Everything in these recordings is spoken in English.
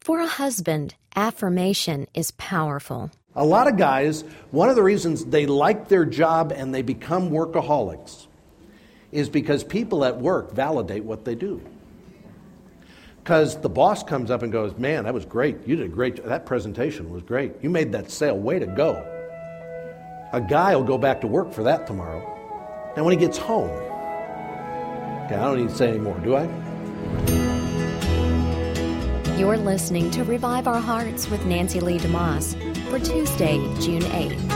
For a husband, affirmation is powerful. A lot of guys, one of the reasons they like their job and they become workaholics is because people at work validate what they do. Because the boss comes up and goes, man, that was great. You did a great, that presentation was great. You made that sale, way to go. A guy will go back to work for that tomorrow. And when he gets home, okay, I don't need to say any more, do I? You're listening to Revive Our Hearts with Nancy Lee DeMoss for Tuesday, June 8th.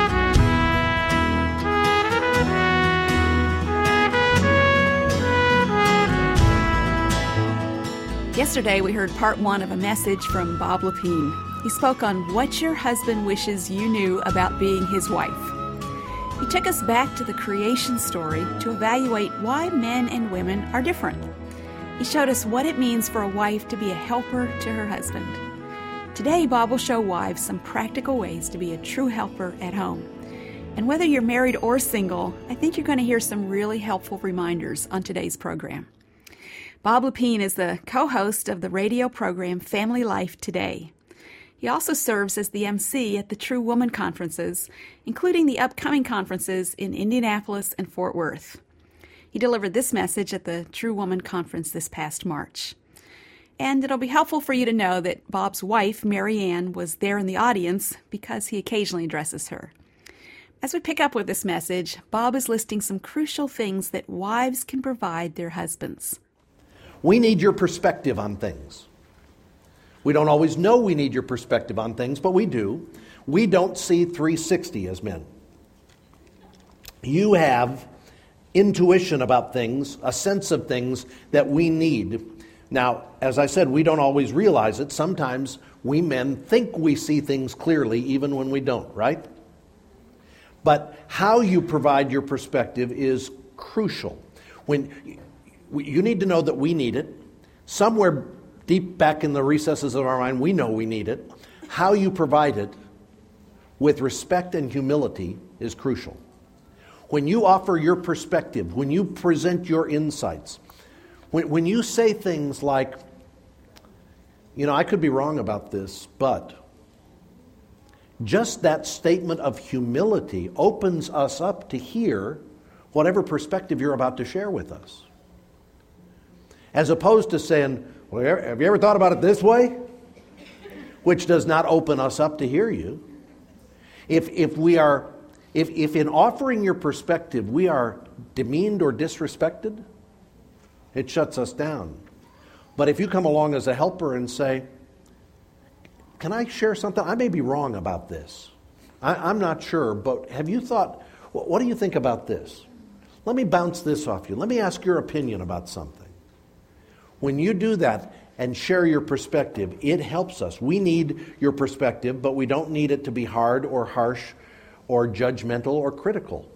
Yesterday, we heard part one of a message from Bob Lepine. He spoke on what your husband wishes you knew about being his wife. He took us back to the creation story to evaluate why men and women are different. He showed us what it means for a wife to be a helper to her husband. Today, Bob will show wives some practical ways to be a true helper at home. And whether you're married or single, I think you're going to hear some really helpful reminders on today's program. Bob Lepine is the co-host of the radio program Family Life Today. He also serves as the MC at the True Woman Conferences, including the upcoming conferences in Indianapolis and Fort Worth. He delivered this message at the True Woman Conference this past March. And it'll be helpful for you to know that Bob's wife, Mary Ann, was there in the audience because he occasionally addresses her. As we pick up with this message, Bob is listing some crucial things that wives can provide their husbands. We need your perspective on things. We don't always know we need your perspective on things, but we do. We don't see 360 as men. You have intuition about things, a sense of things that we need. Now, as I said, we don't always realize it. Sometimes we men think we see things clearly even when we don't, right? But how you provide your perspective is crucial. You need to know that we need it. Somewhere deep back in the recesses of our mind, we know we need it. How you provide it with respect and humility is crucial. When you offer your perspective, when you present your insights, when you say things like, I could be wrong about this, but just that statement of humility opens us up to hear whatever perspective you're about to share with us. As opposed to saying, well, have you ever thought about it this way? Which does not open us up to hear you. If in offering your perspective we are demeaned or disrespected, it shuts us down. But if you come along as a helper and say, can I share something? I may be wrong about this. I'm not sure, but have you thought, what do you think about this? Let me bounce this off you. Let me ask your opinion about something. When you do that and share your perspective, it helps us. We need your perspective, but we don't need it to be hard or harsh or judgmental or critical.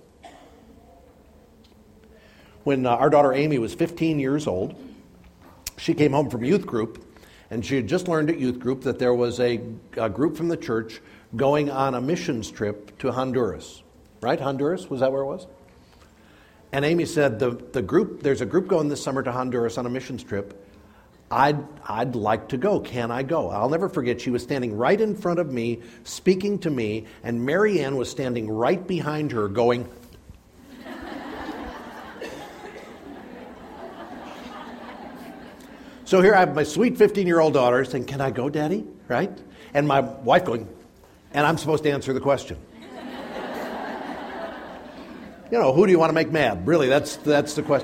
When our daughter Amy was 15 years old, she came home from youth group, and she had just learned at youth group that there was a group from the church going on a missions trip to Honduras. Right? Honduras? Was that where it was? And Amy said, there's a group going this summer to Honduras on a missions trip. I'd like to go. Can I go? I'll never forget, she was standing right in front of me, speaking to me, and Mary Ann was standing right behind her going, So here I have my sweet 15-year-old daughter saying, can I go, Daddy? Right? And my wife going, and I'm supposed to answer the question. Who do you want to make mad? Really, that's the question.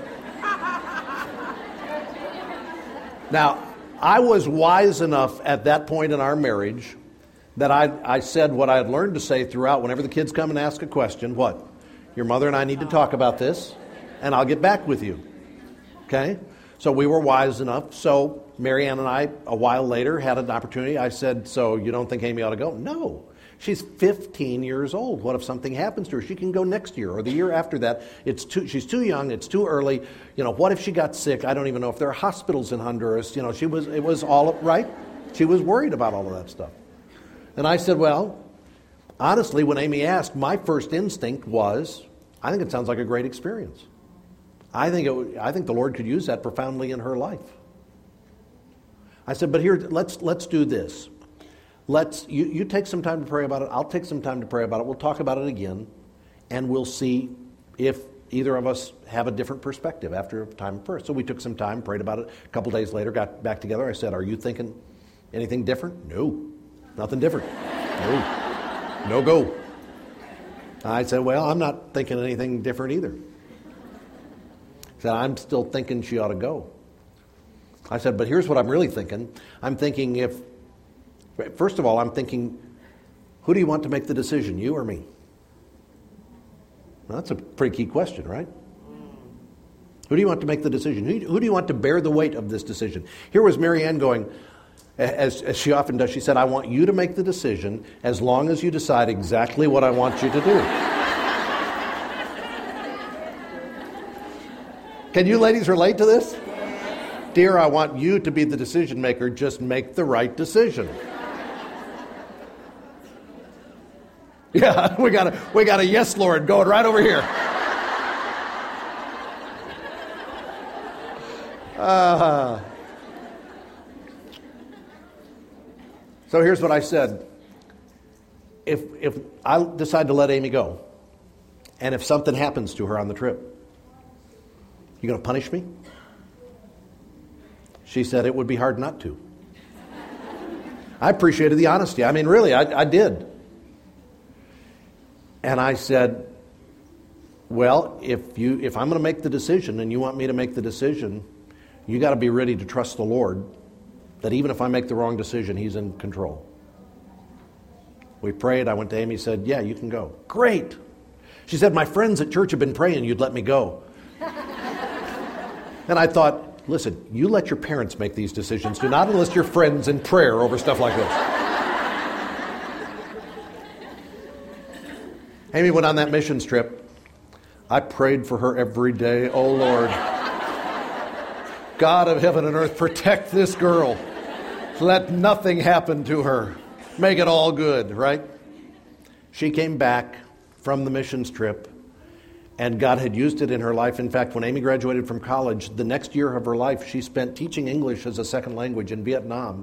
Now, I was wise enough at that point in our marriage that I said what I had learned to say throughout. Whenever the kids come and ask a question, what? Your mother and I need to talk about this, and I'll get back with you. Okay? So we were wise enough. So Mary Ann and I, a while later, had an opportunity. I said, so you don't think Amy ought to go? No. She's 15 years old. What if something happens to her? She can go next year or the year after that. She's too young. It's too early. What if she got sick? I don't even know if there are hospitals in Honduras. It was all right. She was worried about all of that stuff. And I said, well, honestly, when Amy asked, my first instinct was, I think it sounds like a great experience. I think the Lord could use that profoundly in her life. I said, but here, let's do this. You take some time to pray about it. I'll take some time to pray about it. We'll talk about it again, and we'll see if either of us have a different perspective after a time of prayer. So we took some time, prayed about it. A couple days later, got back together. I said, are you thinking anything different? No, nothing different. No go. I said, well, I'm not thinking anything different either. I said, I'm still thinking she ought to go. I said, but here's what I'm really thinking. I'm thinking first of all, I'm thinking, who do you want to make the decision, you or me? Well, that's a pretty key question, right? Who do you want to make the decision? Who do you want to bear the weight of this decision? Here was Marianne going, as she often does, she said, I want you to make the decision as long as you decide exactly what I want you to do. Can you ladies relate to this? Dear, I want you to be the decision maker. Just make the right decision. Yeah, we got a yes, Lord, going right over here. So here's what I said. If I decide to let Amy go, and if something happens to her on the trip, you going to punish me? She said it would be hard not to. I appreciated the honesty. I mean, really, I did. And I said, well, if I'm going to make the decision and you want me to make the decision, you got to be ready to trust the Lord that even if I make the wrong decision, He's in control. We prayed. I went to Amy, said, yeah, you can go. Great. She said, my friends at church have been praying you'd let me go. And I thought, listen, you let your parents make these decisions. Do not enlist your friends in prayer over stuff like this. Amy went on that missions trip. I prayed for her every day. Oh, Lord. God of heaven and earth, protect this girl. Let nothing happen to her. Make it all good, right? She came back from the missions trip, and God had used it in her life. In fact, when Amy graduated from college, the next year of her life, she spent teaching English as a second language in Vietnam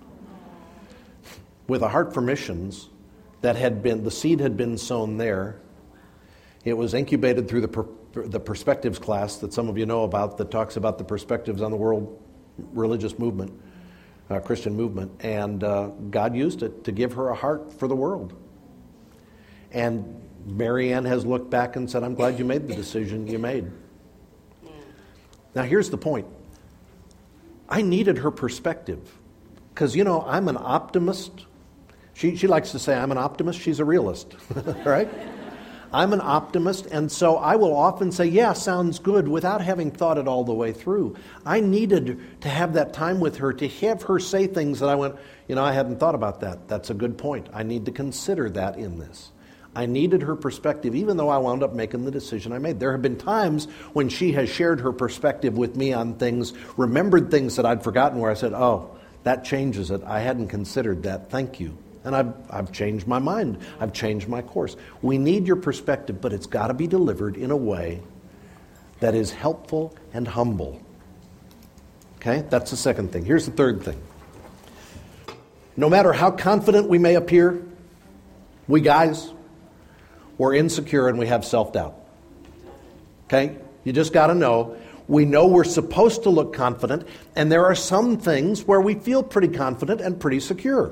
with a heart for missions. The seed had been sown there. It was incubated through the Perspectives class that some of you know about, that talks about the perspectives on the world religious movement, Christian movement. And God used it to give her a heart for the world. And Marianne has looked back and said, I'm glad you made the decision you made. Now here's the point. I needed her perspective. Because, I'm an optimist. She likes to say I'm an optimist. She's a realist, right? I'm an optimist, and so I will often say, yeah, sounds good, without having thought it all the way through. I needed to have that time with her, to have her say things that I went, I hadn't thought about that. That's a good point. I need to consider that in this. I needed her perspective, even though I wound up making the decision I made. There have been times when she has shared her perspective with me on things, remembered things that I'd forgotten, where I said, oh, that changes it. I hadn't considered that. Thank you. And I've changed my mind. I've changed my course. We need your perspective, but it's got to be delivered in a way that is helpful and humble. Okay? That's the second thing. Here's the third thing. No matter how confident we may appear, we guys, we're insecure and we have self-doubt. Okay? You just got to know. We know we're supposed to look confident, and there are some things where we feel pretty confident and pretty secure.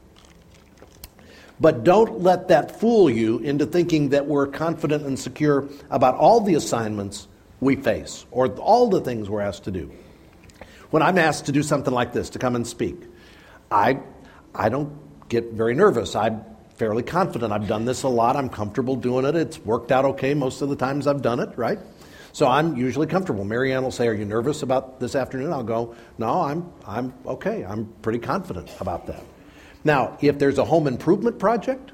But don't let that fool you into thinking that we're confident and secure about all the assignments we face or all the things we're asked to do. When I'm asked to do something like this, to come and speak, I don't get very nervous. I'm fairly confident. I've done this a lot. I'm comfortable doing it. It's worked out okay most of the times I've done it, right? So I'm usually comfortable. Marianne will say, are you nervous about this afternoon? I'll go, no, I'm okay. I'm pretty confident about that. Now, if there's a home improvement project,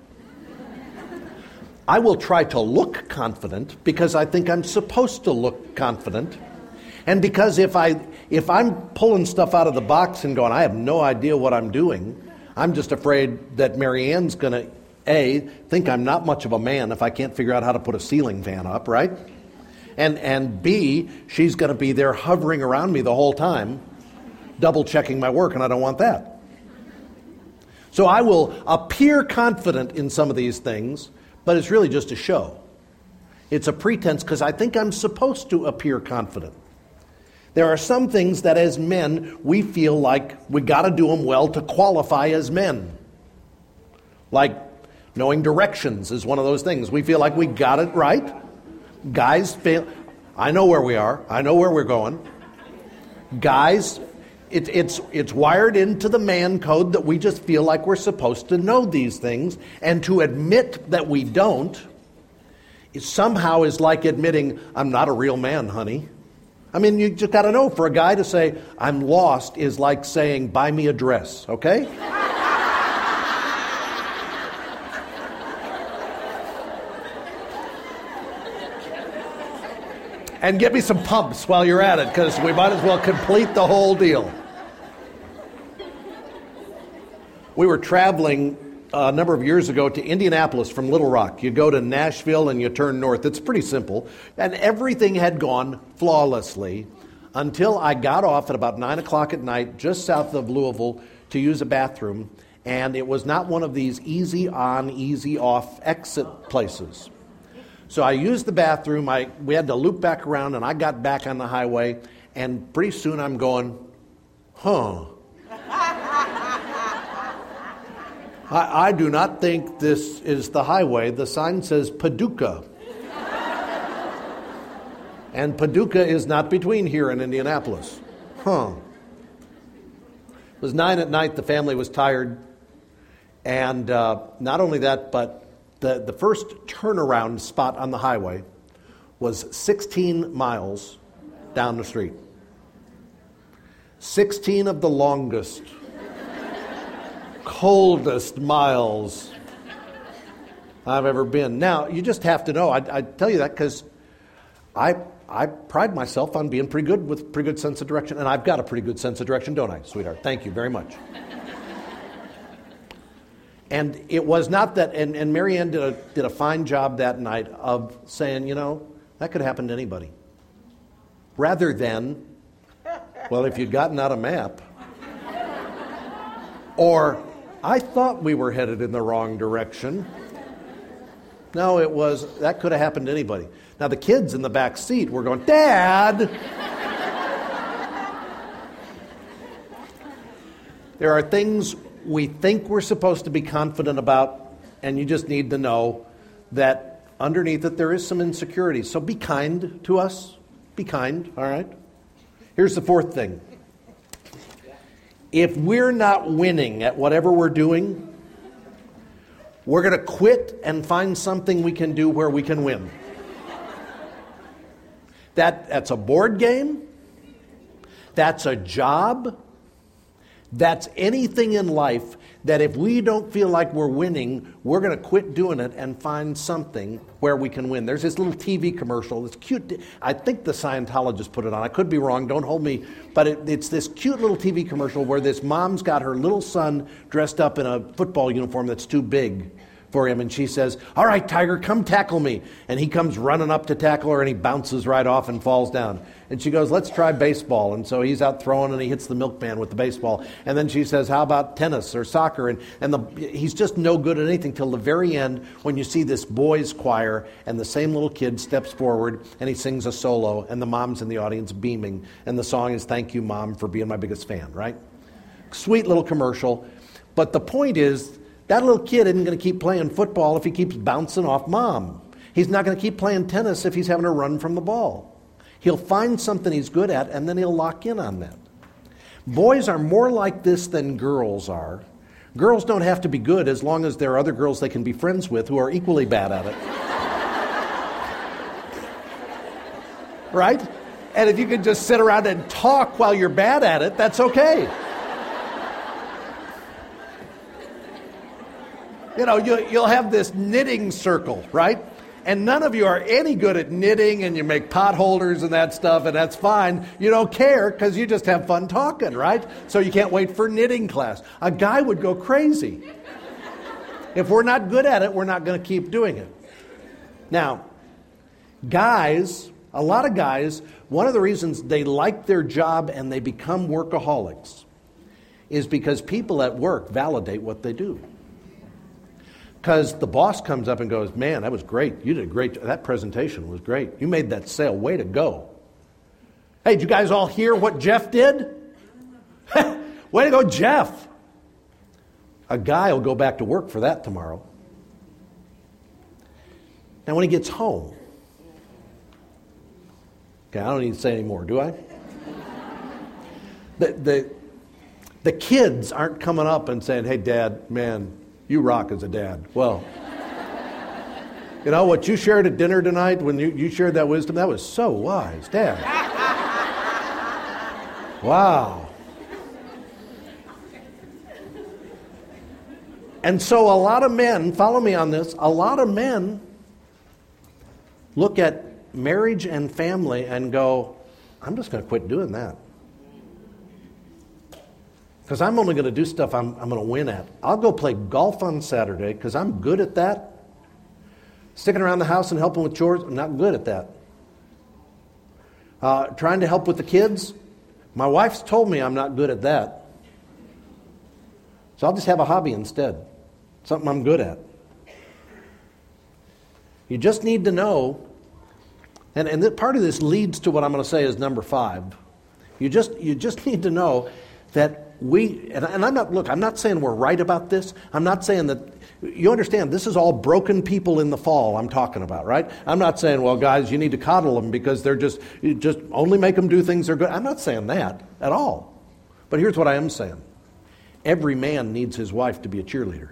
I will try to look confident because I think I'm supposed to look confident. And because if I'm pulling stuff out of the box and going, I have no idea what I'm doing, I'm just afraid that Marianne's going to, A, think I'm not much of a man if I can't figure out how to put a ceiling fan up, right? And B, she's going to be there hovering around me the whole time, double-checking my work, and I don't want that. So I will appear confident in some of these things, but it's really just a show. It's a pretense because I think I'm supposed to appear confident. There are some things that as men, we feel like we got to do them well to qualify as men. Like knowing directions is one of those things. We feel like we got it right. Guys feel, I know where we are. I know where we're going. Guys, it's wired into the man code that we just feel like we're supposed to know these things. And to admit that we don't, it somehow is like admitting, I'm not a real man, honey. I mean, you just got to know, for a guy to say, I'm lost, is like saying, buy me a dress, okay? And get me some pumps while you're at it, because we might as well complete the whole deal. We were traveling a number of years ago to Indianapolis from Little Rock. You go to Nashville and you turn north. It's pretty simple. And everything had gone flawlessly until I got off at about 9 o'clock at night just south of Louisville to use a bathroom. And it was not one of these easy on, easy off exit places. So I used the bathroom. We had to loop back around, and I got back on the highway. And pretty soon I'm going, I do not think this is the highway. The sign says Paducah. And Paducah is not between here and Indianapolis. It was 9 at night. The family was tired. And not only that, but the first turnaround spot on the highway was 16 miles down the street. 16 of the longest, coldest miles I've ever been. Now, you just have to know, I tell you that because I pride myself on being pretty good with pretty good sense of direction, and I've got a pretty good sense of direction, don't I, sweetheart? Thank you very much. And it was not that, and Mary Ann did a fine job that night of saying, that could happen to anybody. Rather than, well, if you'd gotten out a map, or I thought we were headed in the wrong direction. No, that could have happened to anybody. Now, the kids in the back seat were going, Dad! There are things we think we're supposed to be confident about, and you just need to know that underneath it there is some insecurity. So be kind to us. Be kind, all right? Here's the fourth thing. If we're not winning at whatever we're doing, we're going to quit and find something we can do where we can win. That's a board game. That's a job. That's anything in life that if we don't feel like we're winning, we're going to quit doing it and find something where we can win. There's this little TV commercial. It's cute. I think the Scientologists put it on. I could be wrong. Don't hold me. But it's this cute little TV commercial where this mom's got her little son dressed up in a football uniform that's too big for him. And she says, all right, Tiger, come tackle me. And he comes running up to tackle her, and he bounces right off and falls down. And she goes, let's try baseball. And so he's out throwing, and he hits the milkman with the baseball. And then she says, how about tennis or soccer? And he's just no good at anything till the very end when you see this boys' choir, and the same little kid steps forward, and he sings a solo, and the mom's in the audience beaming. And the song is, thank you, Mom, for being my biggest fan, right? Sweet little commercial. But the point is, that little kid isn't going to keep playing football if he keeps bouncing off Mom. He's not going to keep playing tennis if he's having to run from the ball. He'll find something he's good at, and then he'll lock in on that. Boys are more like this than girls are. Girls don't have to be good as long as there are other girls they can be friends with who are equally bad at it. Right? And if you can just sit around and talk while you're bad at it, that's okay. You'll have this knitting circle, right? And none of you are any good at knitting, and you make pot holders and that stuff, and that's fine. You don't care because you just have fun talking, right? So you can't wait for knitting class. A guy would go crazy. If we're not good at it, we're not going to keep doing it. Now, guys A lot of guys, one of the reasons they like their job and they become workaholics is because people at work validate what they do. Because the boss comes up and goes, man, that was great. You did a great, that presentation was great. You made that sale. Way to go. Hey, did you guys all hear what Jeff did? Way to go, Jeff. A guy will go back to work for that tomorrow. Now, when he gets home, okay, I don't need to say any more, do I? The kids aren't coming up and saying, hey, Dad, man, you rock as a dad. Well, you know what you shared at dinner tonight when you shared that wisdom? That was so wise, Dad. Wow. And so a lot of men, follow me on this, a lot of men look at marriage and family and go, I'm just going to quit doing that. Because I'm only going to do stuff I'm going to win at. I'll go play golf on Saturday because I'm good at that. Sticking around the house and helping with chores, I'm not good at that. Trying to help with the kids, my wife's told me I'm not good at that. So I'll just have a hobby instead. Something I'm good at. You just need to know, and part of this leads to what I'm going to say is number 5. You just need to know that I'm not saying we're right about this. I'm not saying that, you understand, this is all broken people in the fall I'm talking about, right? I'm not saying, well, guys, you need to coddle them because they're just only make them do things they're good. I'm not saying that at all. But here's what I am saying. Every man needs his wife to be a cheerleader.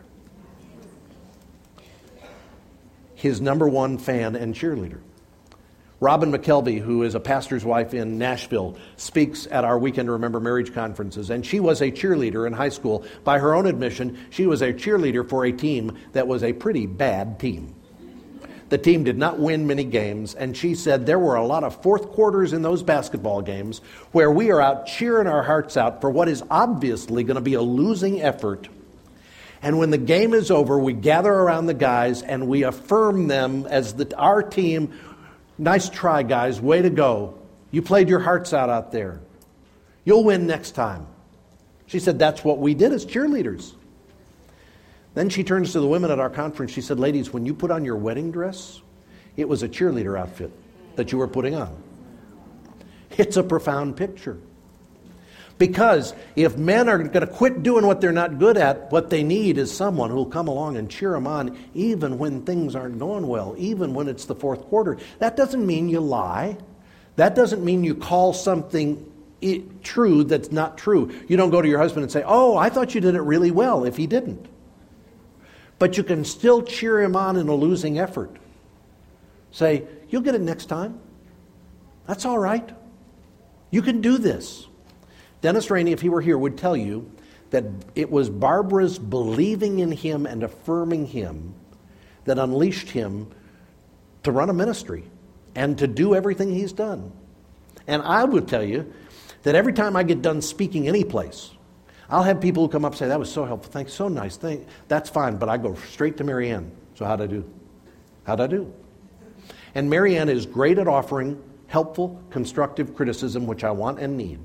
His number one fan and cheerleader. Robin McKelvey, who is a pastor's wife in Nashville, speaks at our Weekend to Remember marriage conferences, and she was a cheerleader in high school. By her own admission, she was a cheerleader for a team that was a pretty bad team. The team did not win many games, and she said there were a lot of fourth quarters in those basketball games where we are out cheering our hearts out for what is obviously going to be a losing effort. And when the game is over, we gather around the guys and we affirm them as our team. Nice try, guys. Way to go. You played your hearts out there. You'll win next time. She said that's what we did as cheerleaders. Then she turns to the women at our conference. She said, ladies, when you put on your wedding dress, it was a cheerleader outfit that you were putting on. It's a profound picture. Because if men are going to quit doing what they're not good at, what they need is someone who will come along and cheer them on even when things aren't going well, even when it's the fourth quarter. That doesn't mean you lie. That doesn't mean you call something true that's not true. You don't go to your husband and say, oh, I thought you did it really well, if he didn't. But you can still cheer him on in a losing effort. Say, you'll get it next time. That's all right. You can do this. Dennis Rainey, if he were here, would tell you that it was Barbara's believing in him and affirming him that unleashed him to run a ministry and to do everything he's done. And I would tell you that every time I get done speaking any place, I'll have people who come up and say, that was so helpful, thanks, so nice, that's fine, but I go straight to Marianne. So how'd I do? How'd I do? And Marianne is great at offering helpful, constructive criticism, which I want and need.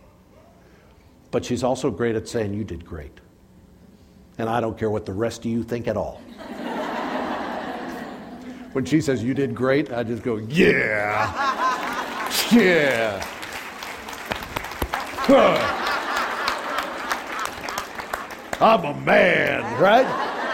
But she's also great at saying, you did great. And I don't care what the rest of you think at all. When she says, you did great, I just go, yeah. Yeah. I'm a man, right?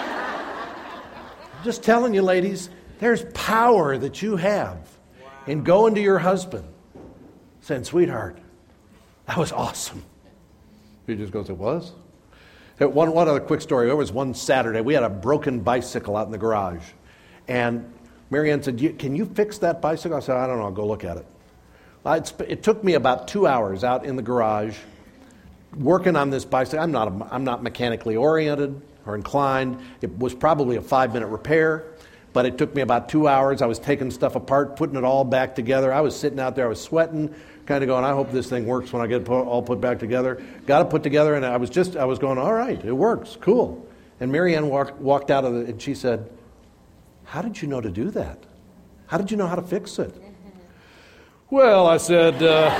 I'm just telling you, ladies, there's power that you have in going to your husband saying, sweetheart, that was awesome. He just goes, it was? One other quick story. There was one Saturday. We had a broken bicycle out in the garage. And Marianne said, can you fix that bicycle? I said, I don't know. I'll go look at it. It took me about 2 hours out in the garage working on this bicycle. I'm not mechanically oriented or inclined. It was probably a 5-minute repair. But it took me about 2 hours. I was taking stuff apart, putting it all back together. I was sitting out there. I was sweating, kind of going, I hope this thing works when I get it all put back together. Got it put together, and I was going, all right, it works, cool. And Marianne walked out of it, and she said, how did you know to do that? How did you know how to fix it? Well, I said,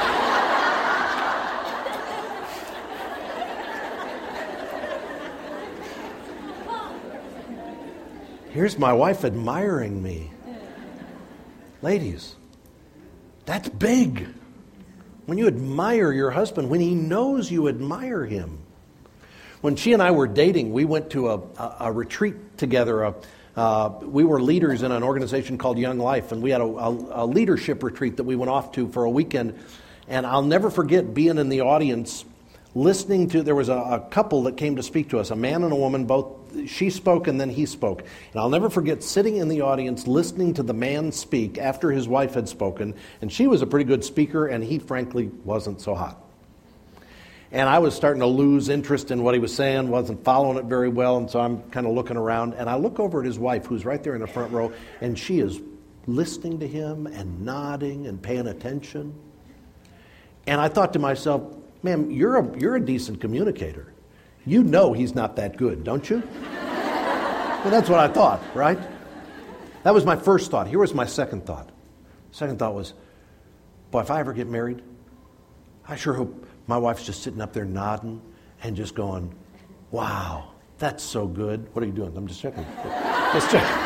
here's my wife admiring me. Ladies, that's big. When you admire your husband, when he knows you admire him. When she and I were dating, we went to a retreat together. We were leaders in an organization called Young Life, and we had a leadership retreat that we went off to for a weekend. And I'll never forget being in the audience, listening to, there was a couple that came to speak to us, a man and a woman, both. She spoke and then he spoke. And I'll never forget sitting in the audience listening to the man speak after his wife had spoken. And she was a pretty good speaker, and he frankly wasn't so hot. And I was starting to lose interest in what he was saying, wasn't following it very well, and so I'm kind of looking around. And I look over at his wife, who's right there in the front row, and she is listening to him and nodding and paying attention. And I thought to myself, ma'am, you're a decent communicator. You know he's not that good, don't you? Well, that's what I thought, right? That was my first thought. Here was my second thought. Second thought was, boy, if I ever get married, I sure hope my wife's just sitting up there nodding and just going, wow, that's so good. What are you doing? I'm just checking. Just checking.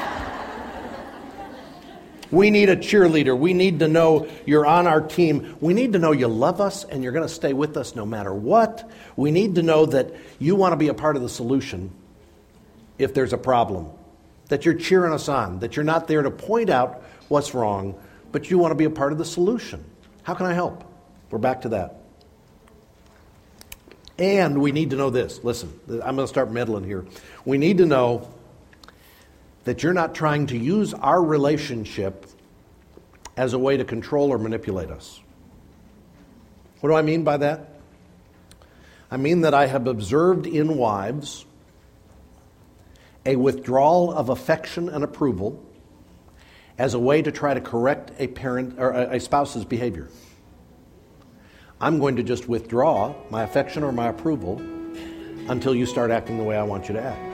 We need a cheerleader. We need to know you're on our team. We need to know you love us and you're going to stay with us no matter what. We need to know that you want to be a part of the solution if there's a problem, that you're cheering us on, that you're not there to point out what's wrong, but you want to be a part of the solution. How can I help? We're back to that. And we need to know this. Listen, I'm going to start meddling here. We need to know that you're not trying to use our relationship as a way to control or manipulate us. What do I mean by that? I mean that I have observed in wives a withdrawal of affection and approval as a way to try to correct a parent or a spouse's behavior. I'm going to just withdraw my affection or my approval until you start acting the way I want you to act.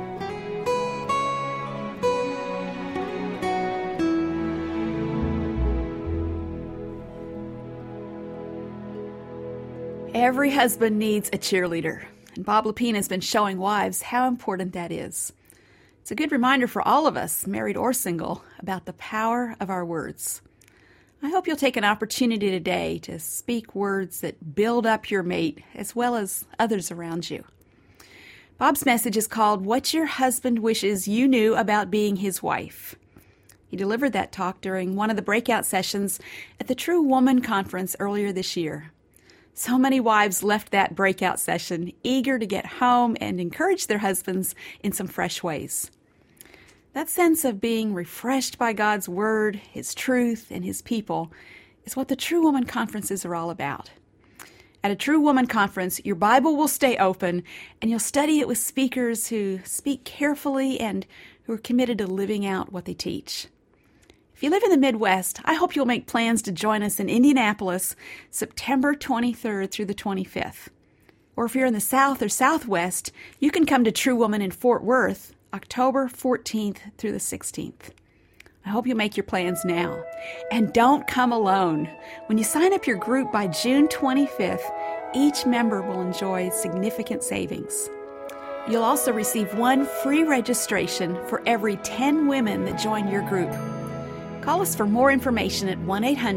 Every husband needs a cheerleader, and Bob Lepine has been showing wives how important that is. It's a good reminder for all of us, married or single, about the power of our words. I hope you'll take an opportunity today to speak words that build up your mate as well as others around you. Bob's message is called What Your Husband Wishes You Knew About Being His Wife. He delivered that talk during one of the breakout sessions at the True Woman Conference earlier this year. So many wives left that breakout session eager to get home and encourage their husbands in some fresh ways. That sense of being refreshed by God's Word, His truth, and His people is what the True Woman Conferences are all about. At a True Woman Conference, your Bible will stay open, and you'll study it with speakers who speak carefully and who are committed to living out what they teach. If you live in the Midwest, I hope you'll make plans to join us in Indianapolis, September 23rd through the 25th. Or if you're in the South or Southwest, you can come to True Woman in Fort Worth, October 14th through the 16th. I hope you make your plans now. And don't come alone. When you sign up your group by June 25th, each member will enjoy significant savings. You'll also receive one free registration for every 10 women that join your group. Call us for more information at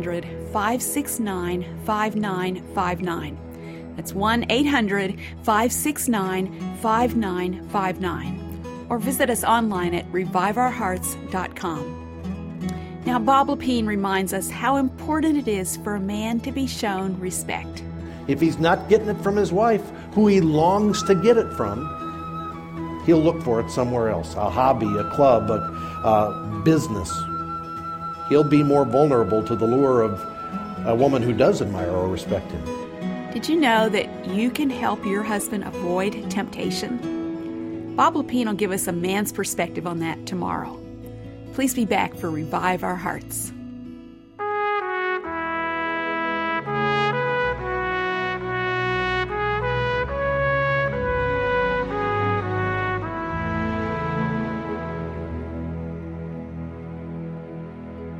1-800-569-5959. That's 1-800-569-5959. Or visit us online at reviveourhearts.com. Now, Bob Lepine reminds us how important it is for a man to be shown respect. If he's not getting it from his wife, who he longs to get it from, he'll look for it somewhere else, a hobby, a club, a business. He'll be more vulnerable to the lure of a woman who does admire or respect him. Did you know that you can help your husband avoid temptation? Bob Lepine will give us a man's perspective on that tomorrow. Please be back for Revive Our Hearts.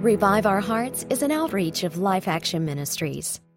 Revive Our Hearts is an outreach of Life Action Ministries.